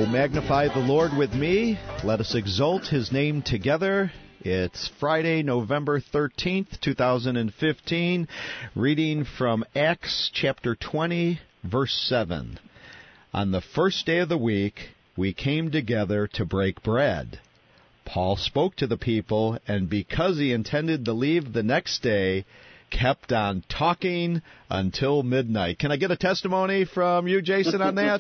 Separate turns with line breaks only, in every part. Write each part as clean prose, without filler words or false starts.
Magnify the Lord with me. Let us exalt His name together. It's Friday, November 13th, 2015. Reading from Acts chapter 20, verse 7. On the first day of the week, we came together to break bread. Paul spoke to the people, and because he intended to leave the next day, kept on talking until midnight. Can I get a testimony from you, Jason, on that?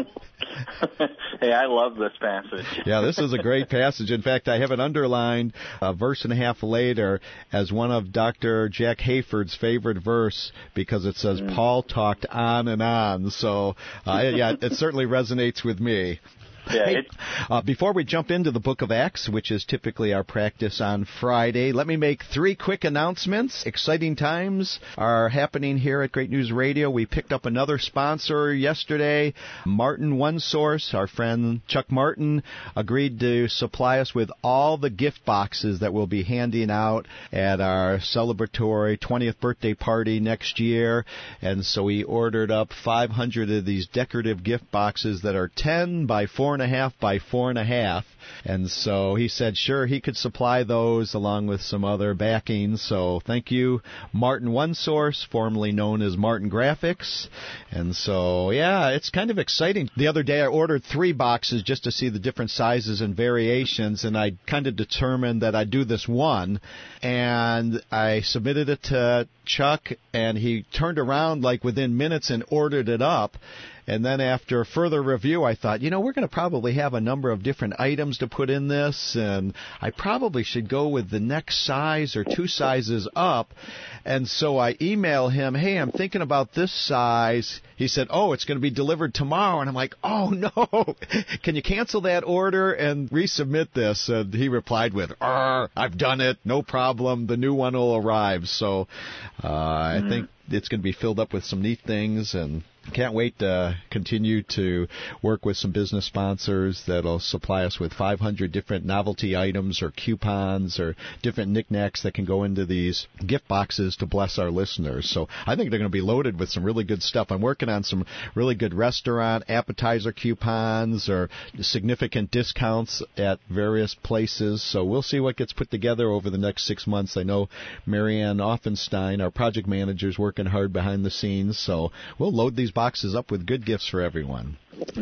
Hey, I love this passage.
Yeah, this is a great passage. In fact, I have it underlined a verse and a half later as one of Dr. Jack Hayford's favorite verse because it says, Paul talked on and on. So, it certainly resonates with me.
Yeah,
hey, before we jump into the book of Acts, which is typically our practice on Friday, let me make 3 quick announcements. Exciting times are happening here at Great News Radio. We picked up another sponsor yesterday, Martin One Source. Our friend Chuck Martin agreed to supply us with all the gift boxes that we'll be handing out at our celebratory 20th birthday party next year. And so he ordered up 500 of these decorative gift boxes that are 10 by 4.5 by 4.5, and so he said sure he could supply those along with some other backing. So thank you, Martin One Source, formerly known as Martin Graphics. And so it's kind of exciting. The other day I ordered 3 boxes just to see the different sizes and variations, and I kind of determined that I'd do this one, and I submitted it to Chuck, and he turned around like within minutes and ordered it up. And then after further review, I thought, we're going to probably have a number of different items to put in this, and I probably should go with the next size or 2 sizes up. And so I email him, hey, I'm thinking about this size. He said, it's going to be delivered tomorrow. And I'm like, oh, no. Can you cancel that order and resubmit this? And he replied with, I've done it. No problem. The new one will arrive. So I think it's going to be filled up with some neat things, and can't wait to continue to work with some business sponsors that'll supply us with 500 different novelty items or coupons or different knickknacks that can go into these gift boxes to bless our listeners. So I think they're going to be loaded with some really good stuff. I'm working on some really good restaurant appetizer coupons or significant discounts at various places. So we'll see what gets put together over the next 6 months. I know Marianne Offenstein, our project manager, is working hard behind the scenes. So we'll load these boxes up with good gifts for everyone.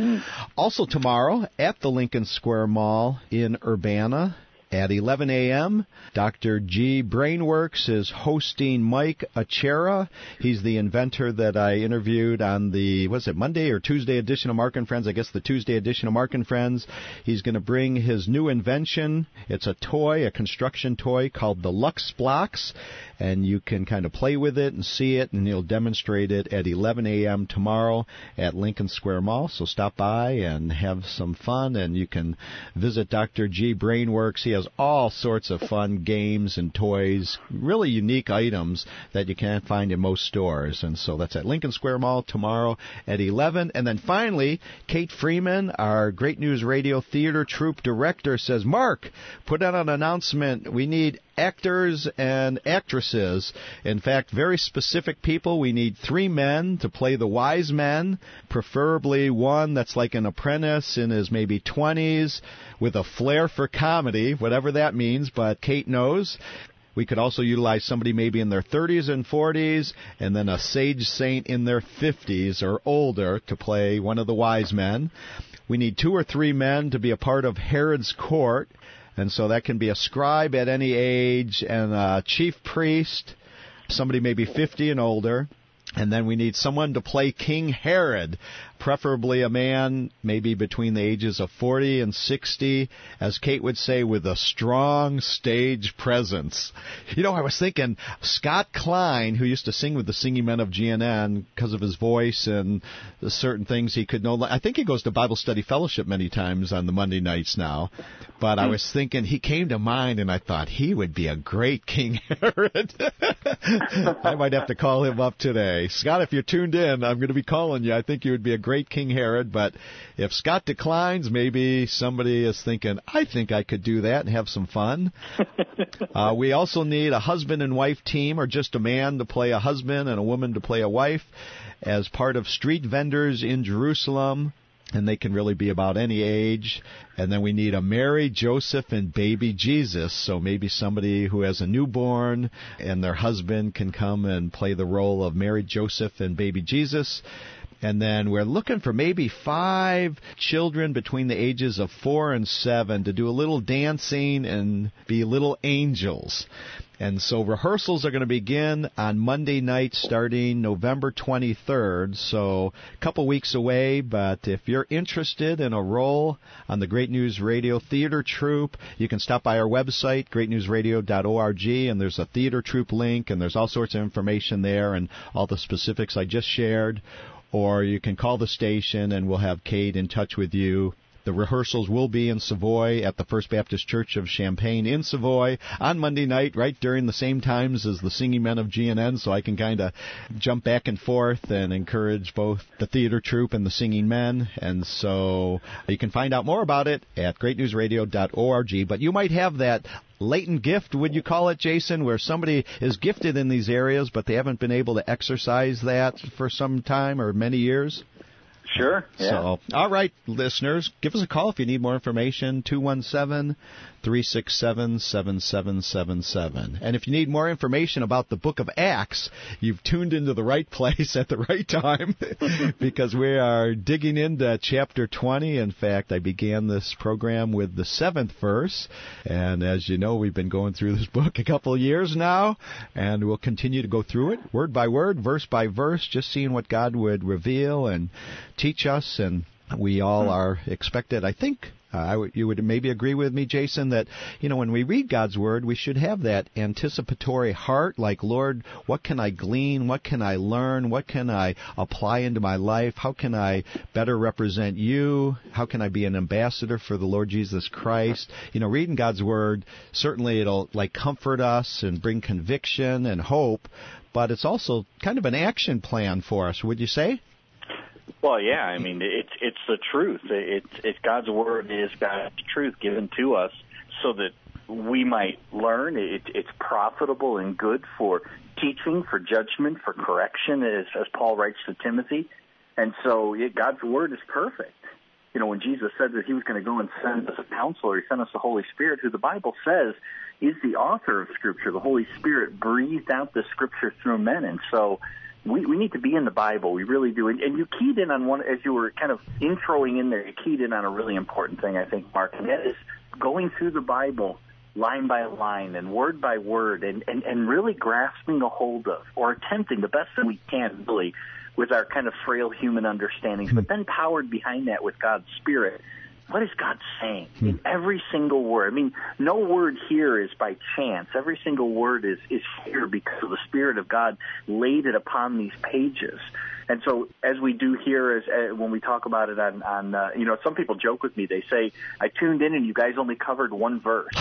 Also tomorrow at the Lincoln Square Mall in Urbana at 11 a.m., Dr. G. Brainworks is hosting Mike Achera. He's the inventor that I interviewed on the, Monday or Tuesday edition of Mark and Friends? I guess the Tuesday edition of Mark and Friends. He's going to bring his new invention. It's a toy, a construction toy called the Lux Blocks, and you can kind of play with it and see it, and he'll demonstrate it at 11 a.m. tomorrow at Lincoln Square Mall. So stop by and have some fun, and you can visit Dr. G. Brainworks. He has all sorts of fun games and toys, really unique items that you can't find in most stores. And so that's at Lincoln Square Mall tomorrow at 11. And then finally, Kate Freeman, our Great News Radio Theater Troupe Director, says, Mark, put out an announcement. We need actors and actresses. In fact, very specific people. We need 3 men to play the wise men, preferably one that's like an apprentice in his maybe 20s with a flair for comedy, whatever that means, but Kate knows. We could also utilize somebody maybe in their 30s and 40s, and then a sage saint in their 50s or older to play one of the wise men. We need 2 or 3 men to be a part of Herod's court. And so that can be a scribe at any age and a chief priest, somebody maybe 50 and older. And then we need someone to play King Herod, preferably a man maybe between the ages of 40 and 60, as Kate would say, with a strong stage presence. I was thinking Scott Klein, who used to sing with the Singing Men of GNN because of his voice and the certain things he could know. I think he goes to Bible Study Fellowship many times on the Monday nights now. But I was thinking he came to mind, and I thought he would be a great King Herod. I might have to call him up today. Scott, if you're tuned in, I'm going to be calling you. I think you would be a great King Herod, but if Scott declines, maybe somebody is thinking, I think I could do that and have some fun. We also need a husband and wife team, or just a man to play a husband and a woman to play a wife, as part of Street Vendors in Jerusalem. and they can really be about any age. And then we need a Mary, Joseph, and baby Jesus. So maybe somebody who has a newborn and their husband can come and play the role of Mary, Joseph, and baby Jesus. And then we're looking for maybe 5 children between the ages of 4 and 7 to do a little dancing and be little angels. And so rehearsals are going to begin on Monday night starting November 23rd, so a couple weeks away. But if you're interested in a role on the Great News Radio Theater Troupe, you can stop by our website, greatnewsradio.org, and there's a theater troupe link, and there's all sorts of information there and all the specifics I just shared. Or you can call the station, and we'll have Kate in touch with you. The rehearsals will be in Savoy at the First Baptist Church of Champaign in Savoy on Monday night, right during the same times as the Singing Men of GNN, so I can kind of jump back and forth and encourage both the theater troupe and the singing men. And so you can find out more about it at greatnewsradio.org. But you might have that latent gift, would you call it, Jason, where somebody is gifted in these areas, but they haven't been able to exercise that for some time or many years.
Sure. Yeah.
So, all right, listeners, give us a call if you need more information, 217-367-7777. And if you need more information about the book of Acts, you've tuned into the right place at the right time because we are digging into chapter 20. In fact, I began this program with the 7th verse. And as you know, we've been going through this book a couple of years now, and we'll continue to go through it word by word, verse by verse, just seeing what God would reveal and teach us. And we all are expected, I think, you would maybe agree with me, Jason, that, when we read God's Word, we should have that anticipatory heart, like, Lord, what can I glean? What can I learn? What can I apply into my life? How can I better represent you? How can I be an ambassador for the Lord Jesus Christ? Reading God's Word, certainly it'll, comfort us and bring conviction and hope, but it's also kind of an action plan for us, would you say?
Well, yeah. I mean, it's the truth. It's God's Word is God's truth given to us so that we might learn. It's profitable and good for teaching, for judgment, for correction, as Paul writes to Timothy. And so God's Word is perfect. When Jesus said that he was going to go and send us a counselor, he sent us the Holy Spirit, who the Bible says is the author of Scripture. The Holy Spirit breathed out the Scripture through men. And so we need to be in the Bible. We really do. And you keyed in on one, as you were kind of introing in there, you keyed in on a really important thing, I think, Mark, and that is going through the Bible line by line and word by word and really grasping a hold of, or attempting the best that we can, really, with our kind of frail human understandings, but then powered behind that with God's Spirit. What is God saying in every single word? I mean, no word here is by chance. Every single word is here because the Spirit of God laid it upon these pages. And so, as we do here, when we talk about it on some people joke with me. They say, "I tuned in and you guys only covered one verse."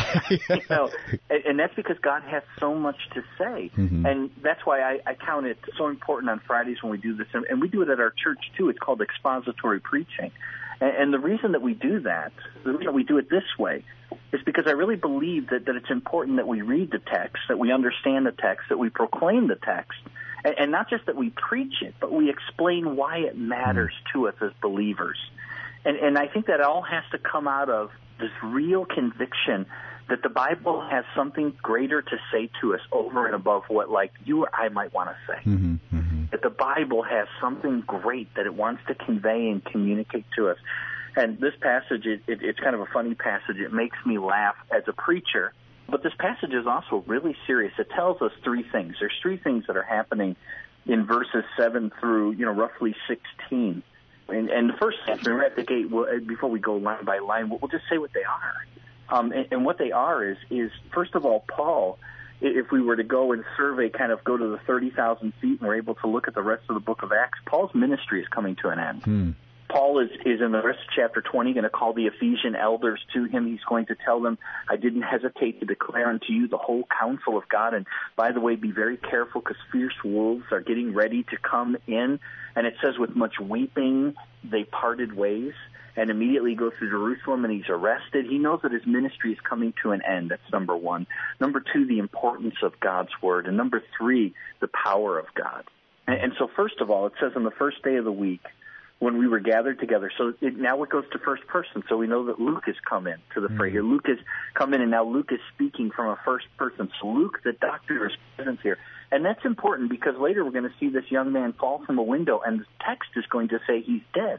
And that's because God has so much to say, and that's why I count it so important on Fridays when we do this, and we do it at our church too. It's called expository preaching. And the reason that we do that, the reason we do it this way, is because I really believe that it's important that we read the text, that we understand the text, that we proclaim the text, and not just that we preach it, but we explain why it matters to us as believers. And I think that all has to come out of this real conviction that the Bible has something greater to say to us over and above what, you or I might want to say. That the Bible has something great that it wants to convey and communicate to us. And this passage, it's kind of a funny passage. It makes me laugh as a preacher. But this passage is also really serious. It tells us 3 things. There's 3 things that are happening in verses 7 through, roughly 16. And the first thing, we're at the gate, before we go line by line, we'll just say what they are. And what they are is, first of all, Paul, if we were to go and survey, kind of go to the 30,000 feet and we're able to look at the rest of the book of Acts, Paul's ministry is coming to an end. Paul is in the rest of chapter 20 going to call the Ephesian elders to him. He's going to tell them, I didn't hesitate to declare unto you the whole counsel of God. And by the way, be very careful because fierce wolves are getting ready to come in. And it says with much weeping they parted ways. And immediately goes to Jerusalem, and he's arrested. He knows that his ministry is coming to an end. That's number 1. Number 2, the importance of God's Word. And number 3, the power of God. And so first of all, it says on the first day of the week, when we were gathered together. So now it goes to first person. So we know that Luke has come in to the fray here. Luke has come in, and now Luke is speaking from a first person. So Luke, the doctor, is present here. And that's important because later we're going to see this young man fall from a window, and the text is going to say he's dead.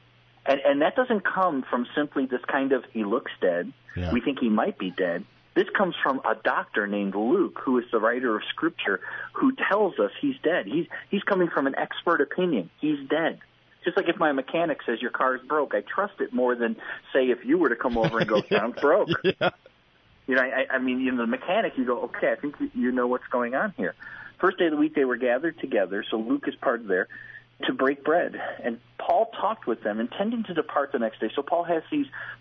And that doesn't come from simply this kind of, he looks dead. Yeah. We think he might be dead. This comes from a doctor named Luke, who is the writer of Scripture, who tells us he's dead. He's coming from an expert opinion. He's dead. Just like if my mechanic says your car's broke, I trust it more than, say, if you were to come over and go, sounds broke.
Yeah.
You know, I mean, the mechanic, you go, okay, I think you know what's going on here. First day of the week, they were gathered together, so Luke is part of there, to break bread. And Paul talked with them, intending to depart the next day. So Paul has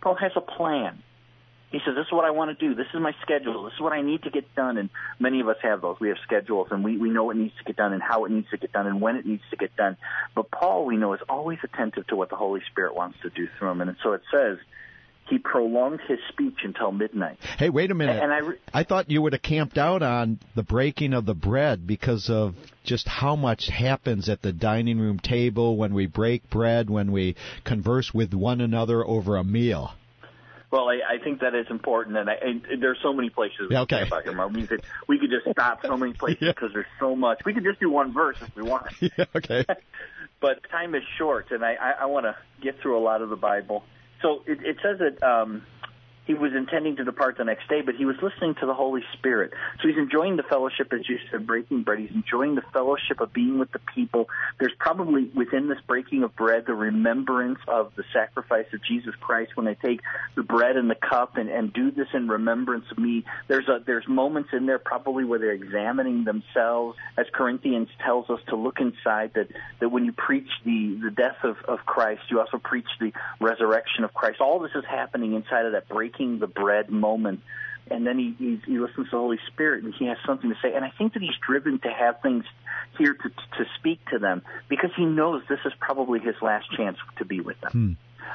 a plan. He says, this is what I want to do. This is my schedule. This is what I need to get done. And many of us have those. We have schedules, and we know what needs to get done and how it needs to get done and when it needs to get done. But Paul, we know, is always attentive to what the Holy Spirit wants to do through him. And so it says he prolonged his speech until midnight.
Hey, wait a minute. And I thought you would have camped out on the breaking of the bread because of just how much happens at the dining room table when we break bread, when we converse with one another over a meal.
Well, I think that is important, and there's so many places we can talk about here, Mark. We could just stop so many places because there's so much. We could just do one verse if we want.
Yeah, okay.
But time is short, and I want to get through a lot of the Bible. So it says that he was intending to depart the next day, but he was listening to the Holy Spirit. So he's enjoying the fellowship, as you said, breaking bread. He's enjoying the fellowship of being with the people. There's probably within this breaking of bread the remembrance of the sacrifice of Jesus Christ when they take the bread and the cup and do this in remembrance of me. There's moments in there probably where they're examining themselves. As Corinthians tells us to look inside, that when you preach the death of Christ, you also preach the resurrection of Christ. All this is happening inside of that breaking the bread moment, and then he listens to the Holy Spirit, and he has something to say. And I think that he's driven to have things here to speak to them because he knows this is probably his last chance to be with them.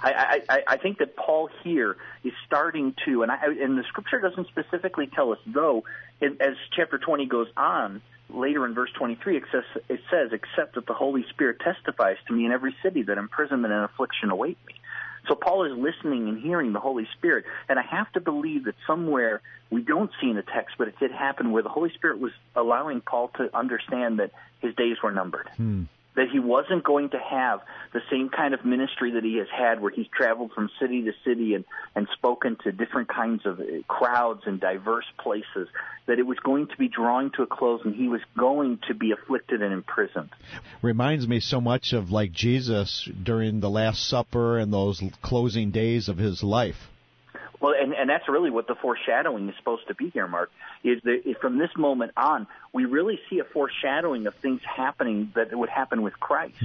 I think that Paul here is starting to, and the Scripture doesn't specifically tell us, though, as chapter 20 goes on, later in verse 23, it says, except that the Holy Spirit testifies to me in every city that imprisonment and affliction await me. So Paul is listening and hearing the Holy Spirit, and I have to believe that somewhere we don't see in the text, but it did happen where the Holy Spirit was allowing Paul to understand that his days were numbered, that he wasn't going to have the same kind of ministry that he has had where he's traveled from city to city and spoken to different kinds of crowds in diverse places, that it was going to be drawing to a close and he was going to be afflicted and imprisoned.
Reminds me so much of like Jesus during the Last Supper and those closing days of his life.
Well, and that's really what the foreshadowing is supposed to be here, Mark, is that from this moment on, we really see a foreshadowing of things happening that would happen with Christ.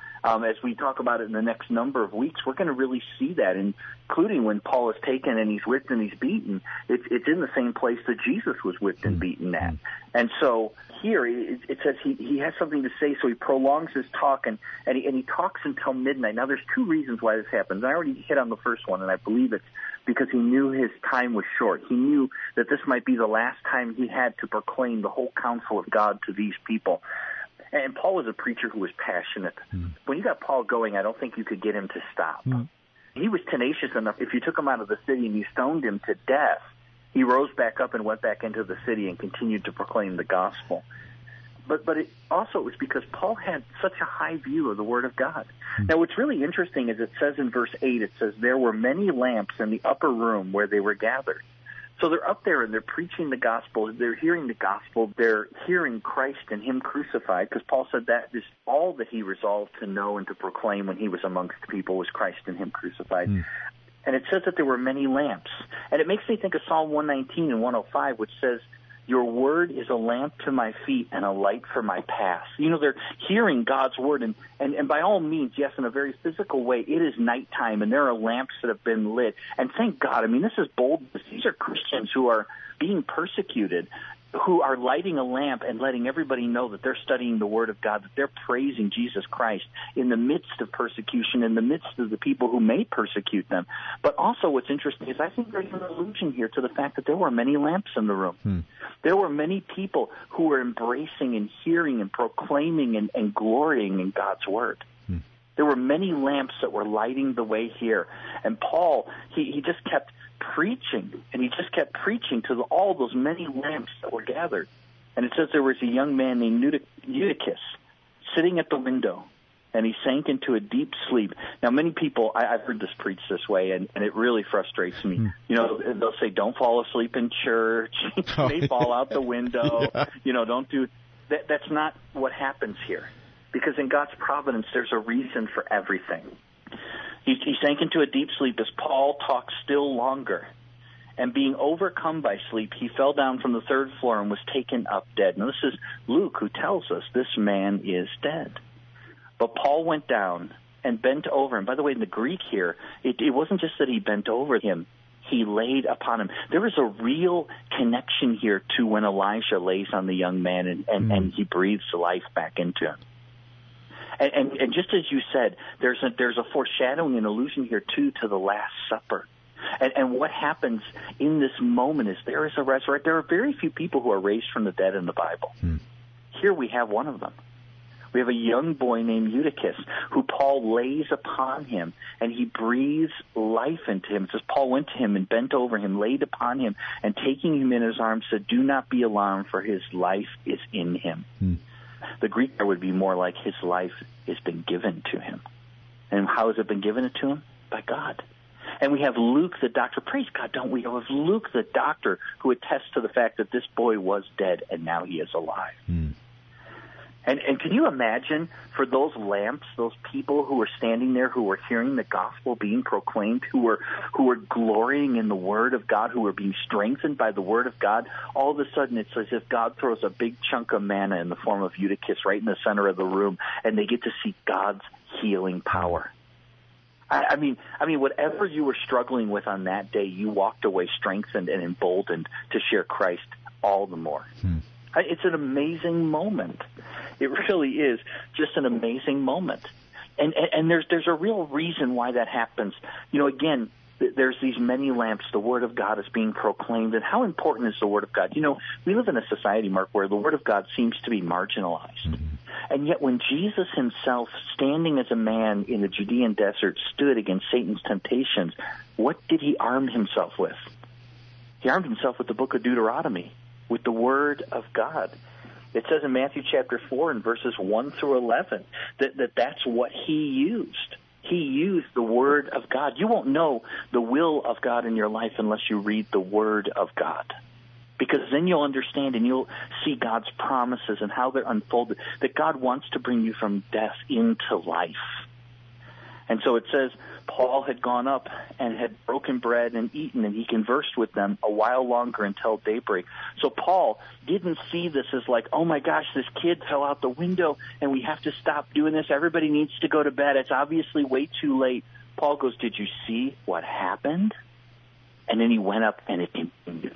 As we talk about it in the next number of weeks, we're going to really see that, including when Paul is taken and he's whipped and he's beaten. It's in the same place that Jesus was whipped and beaten at. And so here it says he has something to say, so he prolongs his talk, and he talks until midnight. Now, there's two reasons why this happens. I already hit on the first one, and I believe it's because he knew his time was short. He knew that this might be the last time he had to proclaim the whole counsel of God to these people. And Paul was a preacher who was passionate. When you got Paul going, I don't think you could get him to stop. He was tenacious enough. If you took him out of the city and you stoned him to death, he rose back up and went back into the city and continued to proclaim the gospel. But it also was because Paul had such a high view of the Word of God. Now, what's really interesting is it says in verse 8, it says, there were many lamps in the upper room where they were gathered. So they're up there and they're preaching the gospel. They're hearing the gospel. They're hearing Christ and him crucified, because Paul said that is all that he resolved to know and to proclaim when he was amongst the people was Christ and him crucified. And it says that there were many lamps. And it makes me think of Psalm 119 and 105, which says, your word is a lamp to my feet and a light for my path. You know, they're hearing God's word, and by all means, yes, in a very physical way, it is nighttime, and there are lamps that have been lit. And thank God, I mean, this is boldness. These are Christians who are being persecuted, who are lighting a lamp and letting everybody know that they're studying the Word of God, that they're praising Jesus Christ in the midst of persecution, in the midst of the people who may persecute them. But also what's interesting is I think there's an allusion here to the fact that there were many lamps in the room. There were many people who were embracing and hearing and proclaiming and glorying in God's Word. There were many lamps that were lighting the way here. And Paul, he just kept preaching, and he just kept preaching to all those many lamps that were gathered. And it says there was a young man named Eutychus sitting at the window, and he sank into a deep sleep. Now, many people, I've heard this preached this way, and it really frustrates me. You know, they'll say, don't fall asleep in church. They fall out the window. Yeah. You know, don't do that. That's not what happens here. Because in God's providence, there's a reason for everything. He sank into a deep sleep as Paul talked still longer. And being overcome by sleep, he fell down from the third floor and was taken up dead. Now, this is Luke who tells us this man is dead. But Paul went down and bent over him. By the way, in the Greek here, it wasn't just that he bent over him. He laid upon him. There is a real connection here to when Elijah lays on the young man and he breathes life back into him. And just as you said, there's a foreshadowing and allusion here, too, to the Last Supper. And what happens in this moment is there is a resurrection. There are very few people who are raised from the dead in the Bible. Here we have one of them. We have a young boy named Eutychus who Paul lays upon him, and he breathes life into him. It says Paul went to him and bent over him, laid upon him, and taking him in his arms said, do not be alarmed, for his life is in him. The Greek there would be more like his life has been given to him. And how has it been given to him? By God. And we have Luke the doctor. Praise God, don't we? We have Luke the doctor who attests to the fact that this boy was dead and now he is alive. And can you imagine for those lamps, those people who were standing there, who were hearing the gospel being proclaimed, who were glorying in the Word of God, who were being strengthened by the Word of God, all of a sudden it's as if God throws a big chunk of manna in the form of Eutychus right in the center of the room, and they get to see God's healing power. I mean, whatever you were struggling with on that day, you walked away strengthened and emboldened to share Christ all the more. It's an amazing moment. It really is just an amazing moment. And there's a real reason why that happens. You know, again, there's these many lamps. The Word of God is being proclaimed. And how important is the Word of God? You know, we live in a society, Mark, where the Word of God seems to be marginalized. And yet when Jesus himself, standing as a man in the Judean desert, stood against Satan's temptations, what did he arm himself with? He armed himself with the book of Deuteronomy, with the Word of God. It says in Matthew chapter 4 and verses 1 through 11 that's what he used. He used the Word of God. You won't know the will of God in your life unless you read the Word of God. Because then you'll understand and you'll see God's promises and how they're unfolded, that God wants to bring you from death into life. And so it says Paul had gone up and had broken bread and eaten, and he conversed with them a while longer until daybreak. So Paul didn't see this as like, oh my gosh, this kid fell out the window and we have to stop doing this. Everybody needs to go to bed. It's obviously way too late. Paul goes, did you see what happened? And then he went up and it continued.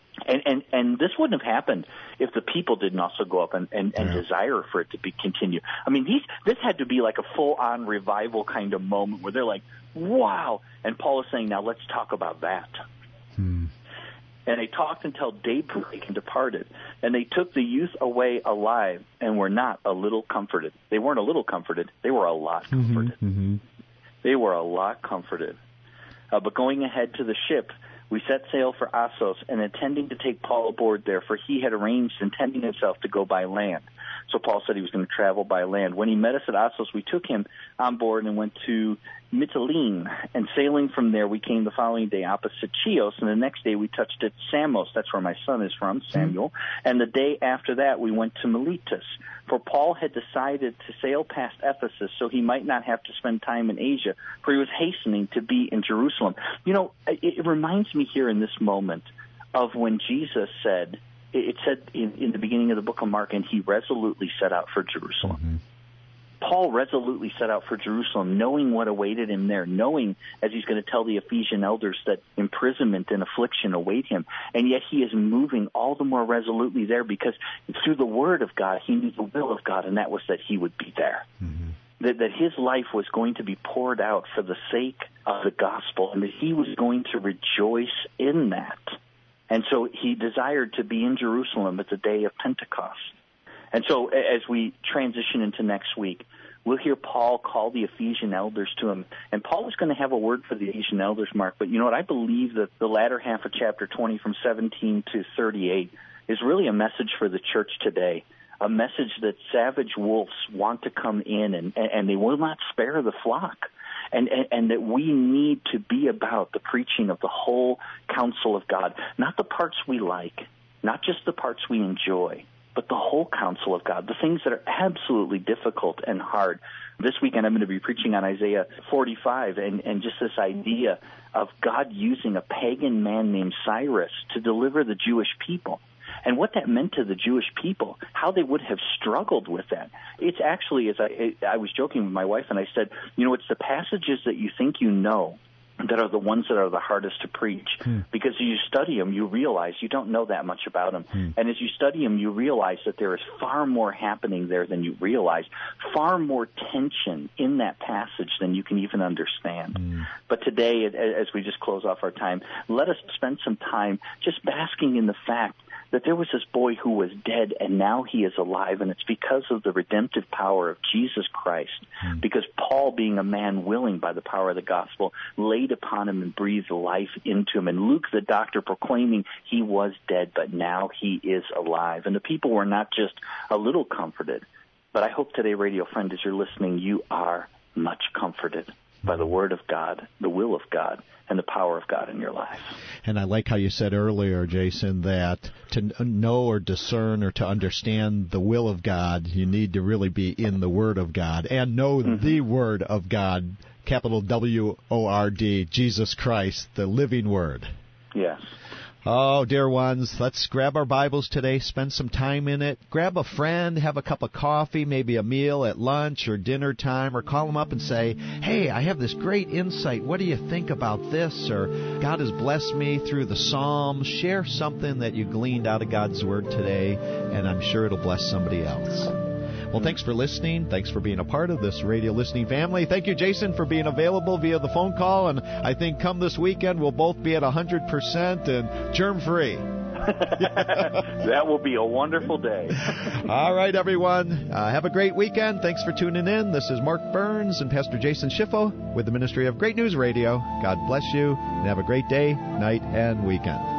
And this wouldn't have happened if the people didn't also go up and desire for it to continue. I mean, this had to be like a full-on revival kind of moment where they're like, wow. And Paul is saying, now let's talk about that. And they talked until daybreak and departed. And they took the youth away alive and were not a little comforted. They weren't a little comforted. They were a lot comforted. They were a lot comforted. But going ahead to the ship, we set sail for Assos, and intending to take Paul aboard there, for he had arranged, intending himself to go by land. So Paul said he was going to travel by land. When he met us at Assos, we took him on board and went to Mytilene, and sailing from there, we came the following day opposite Chios, and the next day we touched at Samos. That's where my son is from, Samuel. And the day after that, we went to Miletus. For Paul had decided to sail past Ephesus so he might not have to spend time in Asia, for he was hastening to be in Jerusalem. You know, it reminds me here in this moment of when Jesus said, it said in the beginning of the book of Mark, and he resolutely set out for Jerusalem. Paul resolutely set out for Jerusalem, knowing what awaited him there, knowing, as he's going to tell the Ephesian elders, that imprisonment and affliction await him. And yet he is moving all the more resolutely there because through the Word of God, he knew the will of God, and that was that he would be there. That his life was going to be poured out for the sake of the gospel, and that he was going to rejoice in that. And so he desired to be in Jerusalem at the day of Pentecost. And so as we transition into next week, we'll hear Paul call the Ephesian elders to him. And Paul is going to have a word for the Ephesian elders, Mark. But you know what? I believe that the latter half of chapter 20 from 17 to 38 is really a message for the church today, a message that savage wolves want to come in and they will not spare the flock. And that we need to be about the preaching of the whole counsel of God, not the parts we like, not just the parts we enjoy, but the whole counsel of God, the things that are absolutely difficult and hard. This weekend I'm going to be preaching on Isaiah 45 and just this idea of God using a pagan man named Cyrus to deliver the Jewish people. And what that meant to the Jewish people, how they would have struggled with that. It's actually, as I was joking with my wife, and I said, you know, it's the passages that you think you know that are the ones that are the hardest to preach. Because as you study them, you realize you don't know that much about them. And as you study them, you realize that there is far more happening there than you realize, far more tension in that passage than you can even understand. But today, as we just close off our time, let us spend some time just basking in the fact that there was this boy who was dead and now he is alive, and it's because of the redemptive power of Jesus Christ, because Paul, being a man willing by the power of the gospel, laid upon him and breathed life into him, and Luke the doctor proclaiming he was dead, but now he is alive. And the people were not just a little comforted, but I hope today, radio friend, as you're listening, you are much comforted by the word of God, the will of God, and the power of God in your life.
And I like how you said earlier, Jason, that to know or discern or to understand the will of God, you need to really be in the Word of God and know the Word of God, capital W-O-R-D, Jesus Christ, the living Word.
Yes.
Oh, dear ones, let's grab our Bibles today, spend some time in it. Grab a friend, have a cup of coffee, maybe a meal at lunch or dinner time, or call them up and say, hey, I have this great insight. What do you think about this? Or God has blessed me through the Psalms. Share something that you gleaned out of God's Word today, and I'm sure it'll bless somebody else. Well, thanks for listening. Thanks for being a part of this radio listening family. Thank you, Jason, for being available via the phone call. And I think come this weekend, we'll both be at 100% and germ-free.
That will be a wonderful day.
All right, everyone. Have a great weekend. Thanks for tuning in. This is Mark Burns and Pastor Jason Schiffo with the Ministry of Great News Radio. God bless you, and have a great day, night, and weekend.